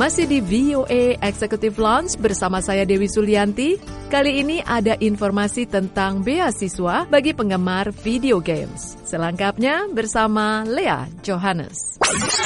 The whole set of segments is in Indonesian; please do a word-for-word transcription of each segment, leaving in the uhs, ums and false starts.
Masih di V O A Executive Lounge bersama saya Dewi Sulianti. Kali ini ada informasi tentang beasiswa bagi penggemar video games. Selengkapnya bersama Lea Johannes.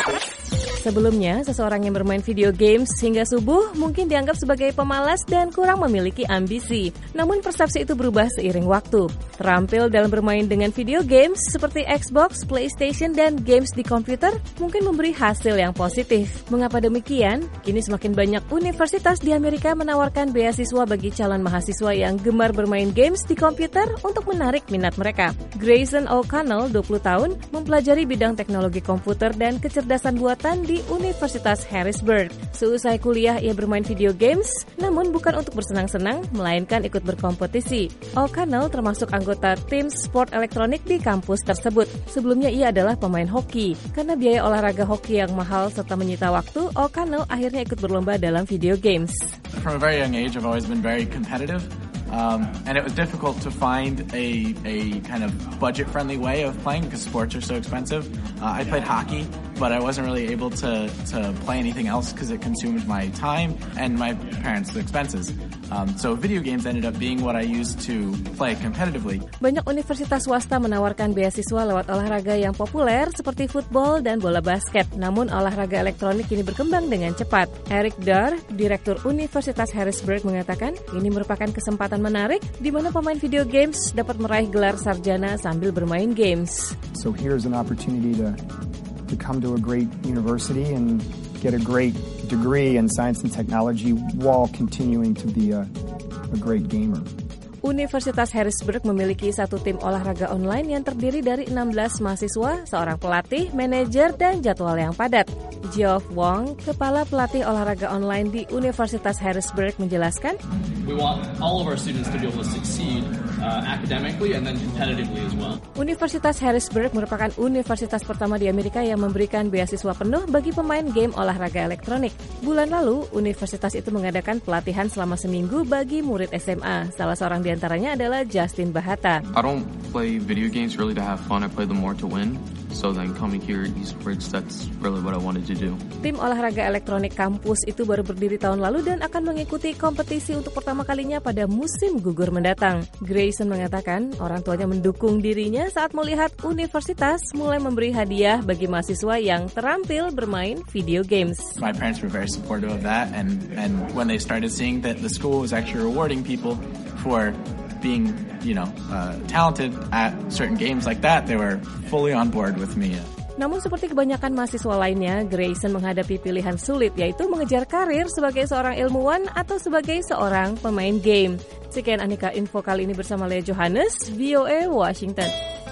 Sebelumnya, seseorang yang bermain video games hingga subuh mungkin dianggap sebagai pemalas dan kurang memiliki ambisi. Namun persepsi itu berubah seiring waktu. Terampil dalam bermain dengan video games seperti Xbox, PlayStation, dan games di komputer mungkin memberi hasil yang positif. Mengapa demikian? Kini semakin banyak universitas di Amerika menawarkan beasiswa bagi calon mahasiswa yang gemar bermain games di komputer untuk menarik minat mereka. Grayson O'Connell, dua puluh tahun, mempelajari bidang teknologi komputer dan kecerdasan buatan di Universitas Harrisburg. Seusai kuliah ia bermain video games, namun bukan untuk bersenang-senang, melainkan ikut berkompetisi. O'Connell termasuk anggota tim sport elektronik di kampus tersebut. Sebelumnya ia adalah pemain hoki. Karena biaya olahraga hoki yang mahal serta menyita waktu, O'Connell akhirnya ikut berlomba dalam video games. From a very young age, I've always been very competitive. Um, and it was difficult to find a, a kind of budget-friendly way of playing because sports are so expensive. Uh, I played hockey, but I wasn't really able to, to play anything else because it consumed my time and my parents' expenses. Um, so video games ended up being what I used to play competitively. Banyak universitas swasta menawarkan beasiswa lewat olahraga yang populer seperti football dan bola basket. Namun olahraga elektronik ini berkembang dengan cepat. Eric Darr, Direktur Universitas Harrisburg mengatakan ini merupakan kesempatan menarik di mana pemain video games dapat meraih gelar sarjana sambil bermain games. So here's an opportunity to to come to a great university and get a great degree in science and technology while continuing to be a, a great gamer. Universitas Harrisburg memiliki satu tim olahraga online yang terdiri dari enam belas mahasiswa, seorang pelatih, manajer, dan jadwal yang padat. Geoff Wong, kepala pelatih olahraga online di Universitas Harrisburg, menjelaskan, We want all of our students to be able to succeed uh, academically and then competitively as well. Universitas Harrisburg merupakan universitas pertama di Amerika yang memberikan beasiswa penuh bagi pemain game olahraga elektronik. Bulan lalu, universitas itu mengadakan pelatihan selama seminggu bagi murid S M A. Salah seorang di antaranya adalah Justin Bahata. I don't play video games really to have fun. I play them more to win. So then coming here at esports, that's really what I wanted to do. Tim olahraga elektronik kampus itu baru berdiri tahun lalu dan akan mengikuti kompetisi untuk pertama kalinya pada musim gugur mendatang. Grayson mengatakan orang tuanya mendukung dirinya saat melihat universitas mulai memberi hadiah bagi mahasiswa yang terampil bermain video games. My parents were very supportive of that, and, and when they started seeing that the school was actually rewarding people for being, you know, uh, talented at certain games like that, they were fully on board with me. Namun seperti kebanyakan mahasiswa lainnya, Grayson menghadapi pilihan sulit, yaitu mengejar karir sebagai seorang ilmuwan atau sebagai seorang pemain game. Sekian Aneka Info kali ini bersama Lea Johannes, V O A Washington.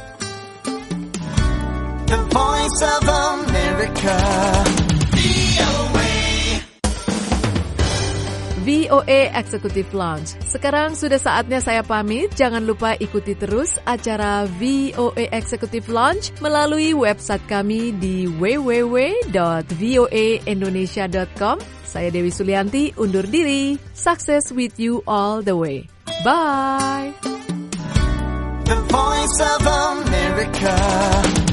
The Voice of America. V O A Executive Lounge. Sekarang sudah saatnya saya pamit. Jangan lupa ikuti terus acara V O A Executive Lounge melalui website kami di w w w dot voa indonesia dot com. Saya Dewi Sulianti undur diri. Success with you all the way. Bye. The Voice of America.